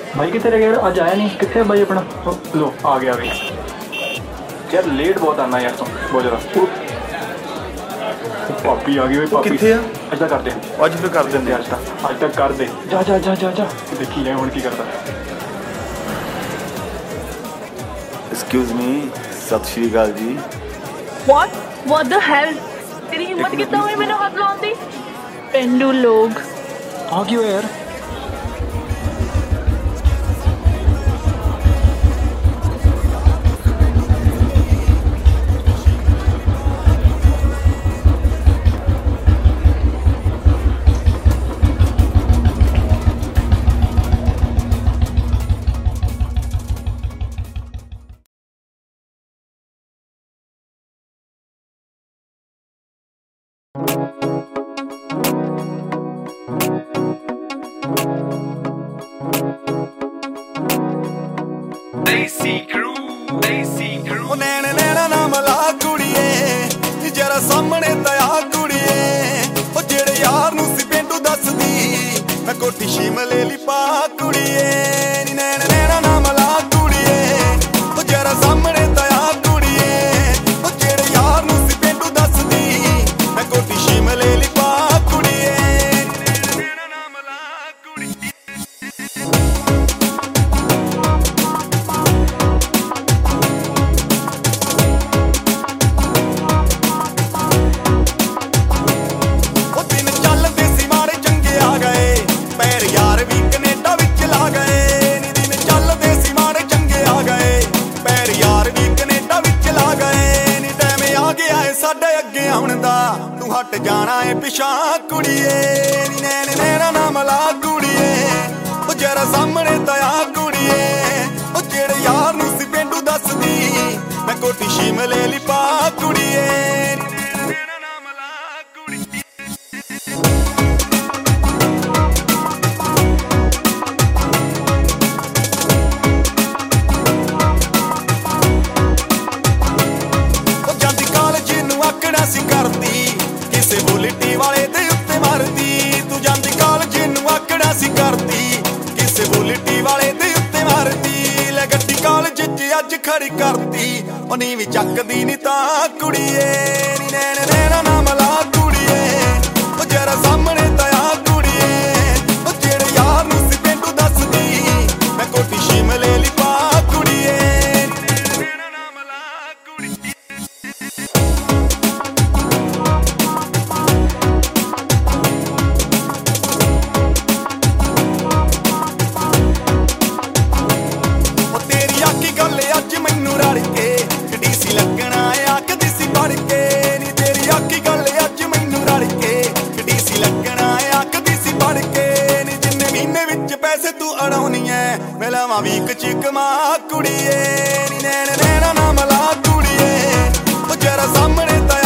भाई कितने रह गया यार? आज आया नहीं, कितने भाई अपना? लो आ गया भाई। यार लेट बहुत आना यार, तुम बहुत ज़्यादा। पापी आ गई भाई, पापी कितने है? आज तक करते ਅੱਜ ਫਿਰ ਕਰ ਦਿੰਦੇ आज तक कर दे। जा जा जा जा जा, देखी जाए हुण की करता। ਐਕਸਕਿਊਜ਼ ਮੀ, ਸਤਿ ਸ਼੍ਰੀ ਅਕਾਲ ਜੀ। What the hell? तेरी हिम्मत कितना हुई मैंने हाथ लाउन दी? पेंडू लोग हाँ क्यों यार? ਉਹ ਨੈਣ ਨੈਣਾ ਨਾ ਮਲਾ ਕੁੜੀਏ, ਜਰਾ ਸਾਹਮਣੇ ਦਇਆ ਕੁੜੀਏ। ਉਹ ਜਿਹੜੇ ਯਾਰ ਨੂੰ ਸੀ ਪਿੰਡੂ ਦੱਸਦੀ, ਮੈਂ ਕੋਠੀ ਸ਼ਿਮਲੇ ਲਈ ਪਾ ਕੁੜੀਏ। ਨੀ ਨੈਣ ਨੈਣਾ ਨਾ ਮਲਾ ਕੁੜੀਏ, ਉਹ ਜਰਾ ਸਾਹਮਣੇ ਦਇਆ ਕੁੜੀਏ। ਉਹ ਜਿਹੜੇ ਯਾਰ ਨੂੰ ਸੀ ਪਿੰਡੂ ਦੱਸਦੀ, ਮੈਂ ਕੋਠੀ ਸ਼ਿਮਲੇ ਲਈ ਪਾ ਕੁੜੀਏ। ਨੈਣ ਨੈਣਾ ਨਾ ਮਲਾ ਕੁੜੀਏ। ਸਾਡੇ ਅੱਗੇ ਆਉਣ ਦਾ ਤੂੰ ਹਟ ਜਾਣਾ ਏ ਪਿਛਾਂ ਕੁੜੀਏ। ਨੀ ਨੈਣ ਨੈਣਾ ਨਾ ਮਲਾ ਕੁੜੀਏ, ਉਹ ਜਰਾ ਸਾਹਮਣੇ ਦਇਆ ਕੁੜੀਏ। ਉਹ ਜਿਹੜੇ ਯਾਰ ਨੂੰ ਸੀ ਪਿੰਡੂ ਦੱਸਦੀ, ਮੈਂ ਕੋਠੀ ਸ਼ਿਮਲੇ ਲਈ ਪਾ ਕੁੜੀਏ। ਨੀ ਨੈਣ ਨੈਣਾ ਨਾ ਮਲਾ ਕੁੜੀਏ। ਸੀ ਕਰਦੀ ਕਿਸੇ ਬੁਲਟੀ ਵਾਲੇ ਦੇ ਉੱਤੇ ਮਾਰਦੀ। ਤੂੰ ਜਾਂਦੀ ਕਾਲਜ ਨੂੰ ਆਕੜਾ ਸੀ ਕਰਦੀ ਕਿਸੇ ਬੁਲਟੀ ਵਾਲੇ ਦੇ ਉੱਤੇ ਮਾਰਦੀ। ਲੈ ਗੱਡੀ ਕਾਲਜ 'ਚ ਅੱਜ ਖੜੀ ਕਰਦੀ, ਉਹ ਨੀ ਵੀ ਚੱਕਦੀ ਨੀ ਤਾਂ ਕੁੜੀਏ। ਨੀ ਨੈਣ ਨੈਣਾ ਨਾ ਮਲਾ ਕੁੜੀਏ, ਉਹ ਜਰਾ ਸਾਹਮਣੇ ਦਇਆ ਕੁੜੀਏ। ਉਹ ਜਿਹੜੇ ਯਾਰ ਨੂੰ ਸੀ ਪਿੰਡੂ ਦੱਸਦੀ, ਮੈਂ ਕੋਠੀ ਸ਼ਿਮਲੇ ਲਈ ਪਾ ਕੁੜੀਏ। ਨੀ ਨੈਣ ਨੈਣਾ ਨਾ ਮਲਾ ਕੁੜੀਏ। ਅੱਜ ਮੈਨੂੰ ਰੜ ਕੇ ਡੀਸੀ ਲੱਗਣਾ ਆਖਦੀ ਸੀ ਪੜ ਕੇ। ਨੀ ਤੇਰੀ ਆਖੀ ਗੱਲ ਅੱਜ ਮੈਨੂੰ ਰੜ ਕੇ ਡੀਸੀ ਲੱਗਣਾ ਆਖਦੀ ਸੀ ਪੜ ਕੇ। ਨੀ ਜਿੰਨੇ ਮਹੀਨੇ ਵਿੱਚ ਪੈਸੇ ਤੂੰ ਅੜਾਉਣੀ ਐ, ਮੈਂ ਲਾਵਾਂ ਵੀਕ ਚ ਕਮਾ ਕੁੜੀਏ। ਨੀ ਨੈਣ ਨੈਣਾ ਨਾ ਮਲਾ ਕੁੜੀਏ, ਉਹ ਜਰਾ ਸਾਹਮਣੇ